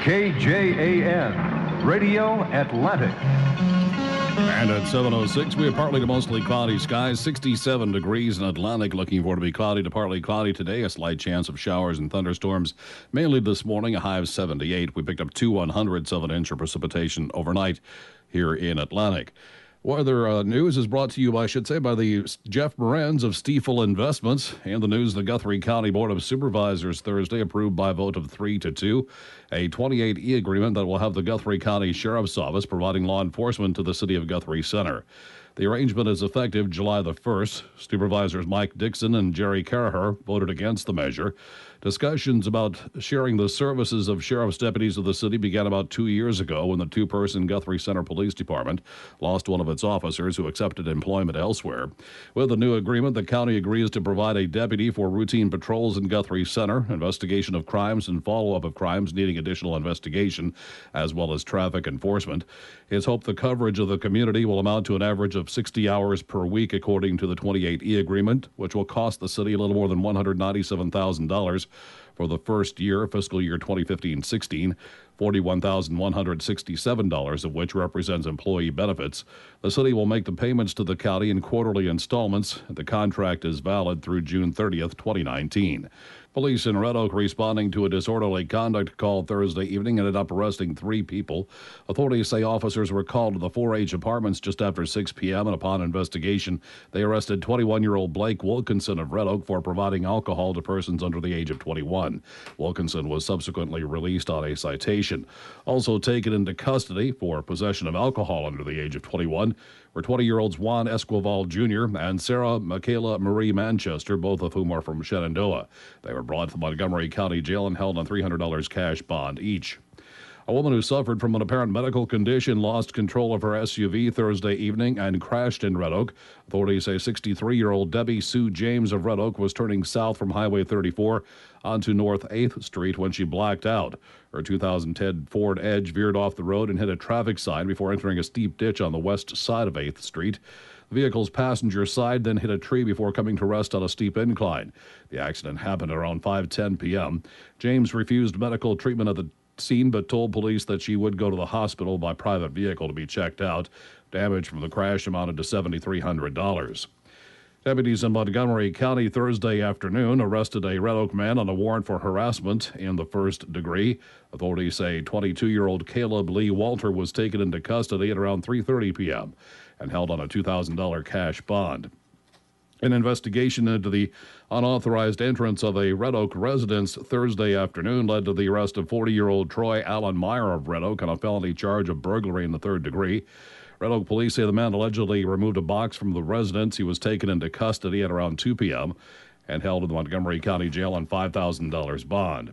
KJAN, Radio Atlantic. And at 7:06, we have partly to mostly cloudy skies, 67 degrees in Atlantic. Looking for to be cloudy to partly cloudy today. A slight chance of showers and thunderstorms, mainly this morning, a high of 78. We picked up 2/100ths of an inch of precipitation overnight here in Atlantic. Weather news is brought to you, I should say, by the Jeff Moranz of Stiefel Investments. And the news, the Guthrie County Board of Supervisors Thursday approved by a vote of 3-2 a 28E agreement that will have the Guthrie County Sheriff's Office providing law enforcement to the city of Guthrie Center. The arrangement is effective July the 1st. Supervisors Mike Dixon and Jerry Caraher voted against the measure. Discussions about sharing the services of sheriff's deputies of the city began about 2 years ago when the two-person Guthrie Center Police Department lost one of its officers who accepted employment elsewhere. With the new agreement, the county agrees to provide a deputy for routine patrols in Guthrie Center, investigation of crimes and follow-up of crimes needing additional investigation, as well as traffic enforcement. It's hoped the coverage of the community will amount to an average of 60 hours per week, according to the 28E agreement, which will cost the city a little more than $197,000 for the first year, fiscal year 2015-16, $41,167 of which represents employee benefits. The city will make the payments to the county in quarterly installments. The contract is valid through June 30th, 2019. Police in Red Oak responding to a disorderly conduct call Thursday evening ended up arresting 3 people. Authorities say officers were called to the 4H apartments just after 6 p.m. and upon investigation, they arrested 21-year-old Blake Wilkinson of Red Oak for providing alcohol to persons under the age of 21. Wilkinson was subsequently released on a citation. Also taken into custody for possession of alcohol under the age of 21 were 20-year-olds Juan Esquivel Jr. and Sarah Michaela Marie Manchester, both of whom are from Shenandoah. They were brought to the Montgomery County Jail and held on $300 cash bond each. A woman who suffered from an apparent medical condition lost control of her SUV Thursday evening and crashed in Red Oak. Authorities say 63-year-old Debbie Sue James of Red Oak was turning south from Highway 34 onto North 8th Street when she blacked out. Her 2010 Ford Edge veered off the road and hit a traffic sign before entering a steep ditch on the west side of 8th Street. The vehicle's passenger side then hit a tree before coming to rest on a steep incline. The accident happened around 5:10 p.m. James refused medical treatment at the scene but told police that she would go to the hospital by private vehicle to be checked out. Damage from the crash amounted to $7,300. Deputies in Montgomery County Thursday afternoon arrested a Red Oak man on a warrant for harassment in the first degree. Authorities say 22-year-old Caleb Lee Walter was taken into custody at around 3:30 p.m. and held on a $2,000 cash bond. An investigation into the unauthorized entrance of a Red Oak residence Thursday afternoon led to the arrest of 40-year-old Troy Allen Meyer of Red Oak on a felony charge of burglary in the third degree. Red Oak police say the man allegedly removed a box from the residence. He was taken into custody at around 2 p.m. and held in the Montgomery County Jail on $5,000 bond.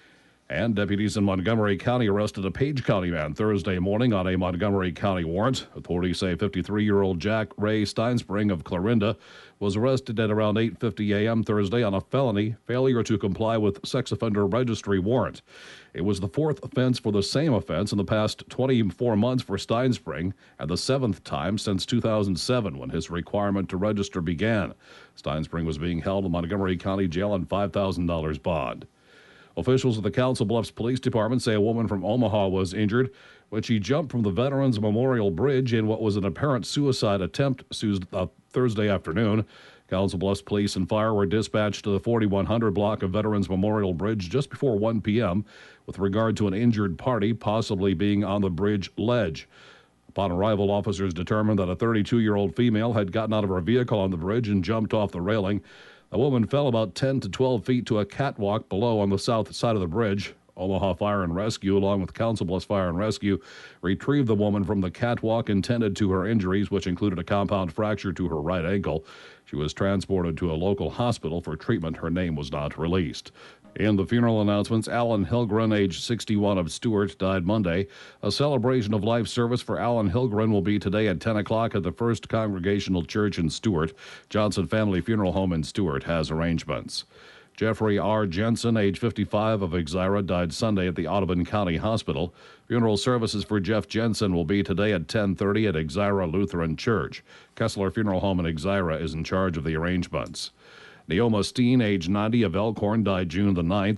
And deputies in Montgomery County arrested a Page County man Thursday morning on a Montgomery County warrant. Authorities say 53-year-old Jack Ray Steinspring of Clarinda was arrested at around 8:50 a.m. Thursday on a felony failure to comply with sex offender registry warrant. It was the 4th offense for the same offense in the past 24 months for Steinspring and the 7th time since 2007 when his requirement to register began. Steinspring was being held in Montgomery County Jail on $5,000 bond. Officials of the Council Bluffs Police Department say a woman from Omaha was injured when she jumped from the Veterans Memorial Bridge in what was an apparent suicide attempt Thursday afternoon. Council Bluffs Police and Fire were dispatched to the 4100 block of Veterans Memorial Bridge just before 1 p.m. with regard to an injured party possibly being on the bridge ledge. Upon arrival, officers determined that a 32-year-old female had gotten out of her vehicle on the bridge and jumped off the railing. The woman fell about 10 to 12 feet to a catwalk below on the south side of the bridge. Omaha Fire and Rescue, along with Council Bluffs Fire and Rescue, retrieved the woman from the catwalk and tended to her injuries, which included a compound fracture to her right ankle. She was transported to a local hospital for treatment. Her name was not released. In the funeral announcements, Alan Hilgren, age 61 of Stewart, died Monday. A celebration of life service for Alan Hilgren will be today at 10 o'clock at the First Congregational Church in Stewart. Johnson Family Funeral Home in Stewart has arrangements. Jeffrey R. Jensen, age 55 of Exira, died Sunday at the Audubon County Hospital. Funeral services for Jeff Jensen will be today at 10:30 at Exira Lutheran Church. Kessler Funeral Home in Exira is in charge of the arrangements. Neoma Steen, age 90 of Elkhorn, died June the 9th.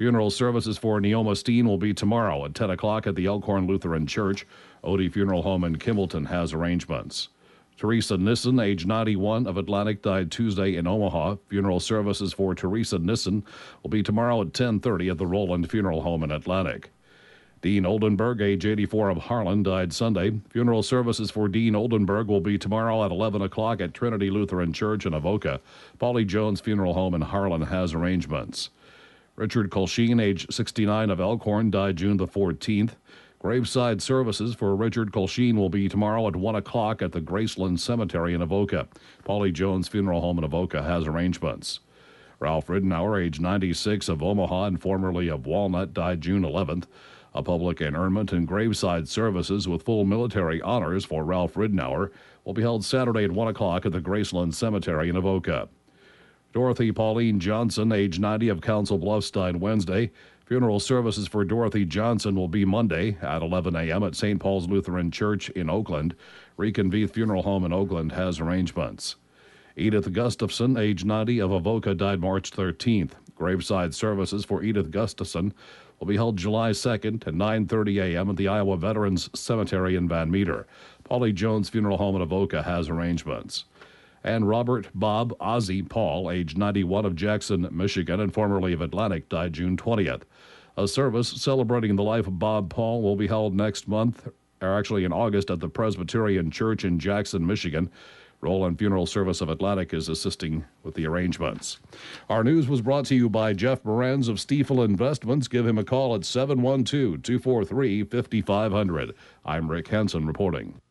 Funeral services for Neoma Steen will be tomorrow at 10 o'clock at the Elkhorn Lutheran Church. Odie Funeral Home in Kimballton has arrangements. Teresa Nissen, age 91, of Atlantic, died Tuesday in Omaha. Funeral services for Teresa Nissen will be tomorrow at 10:30 at the Roland Funeral Home in Atlantic. Dean Oldenburg, age 84, of Harlan, died Sunday. Funeral services for Dean Oldenburg will be tomorrow at 11 o'clock at Trinity Lutheran Church in Avoca. Paulie Jones Funeral Home in Harlan has arrangements. Richard Colsheen, age 69, of Elkhorn, died June the 14th. Graveside services for Richard Colsheen will be tomorrow at 1 o'clock at the Graceland Cemetery in Avoca. Paulie Jones Funeral Home in Avoca has arrangements. Ralph Ridenour, age 96, of Omaha and formerly of Walnut, died June 11th. A public interment and graveside services with full military honors for Ralph Ridenour will be held Saturday at 1 o'clock at the Graceland Cemetery in Avoca. Dorothy Pauline Johnson, age 90, of Council Bluffs, died Wednesday. Funeral services for Dorothy Johnson will be Monday at 11 a.m. at St. Paul's Lutheran Church in Oakland. Reconveith Funeral Home in Oakland has arrangements. Edith Gustafson, age 90, of Avoca, died March 13th. Graveside services for Edith Gustafson will be held July 2nd at 9:30 a.m. at the Iowa Veterans Cemetery in Van Meter. Paulie Jones Funeral Home in Avoca has arrangements. And Robert Bob Ozzie Paul, age 91, of Jackson, Michigan, and formerly of Atlantic, died June 20th. A service celebrating the life of Bob Paul will be held next month, or actually in August, at the Presbyterian Church in Jackson, Michigan. Roland Funeral Service of Atlantic is assisting with the arrangements. Our news was brought to you by Jeff Moranz of Stiefel Investments. Give him a call at 712-243-5500. I'm Rick Henson reporting.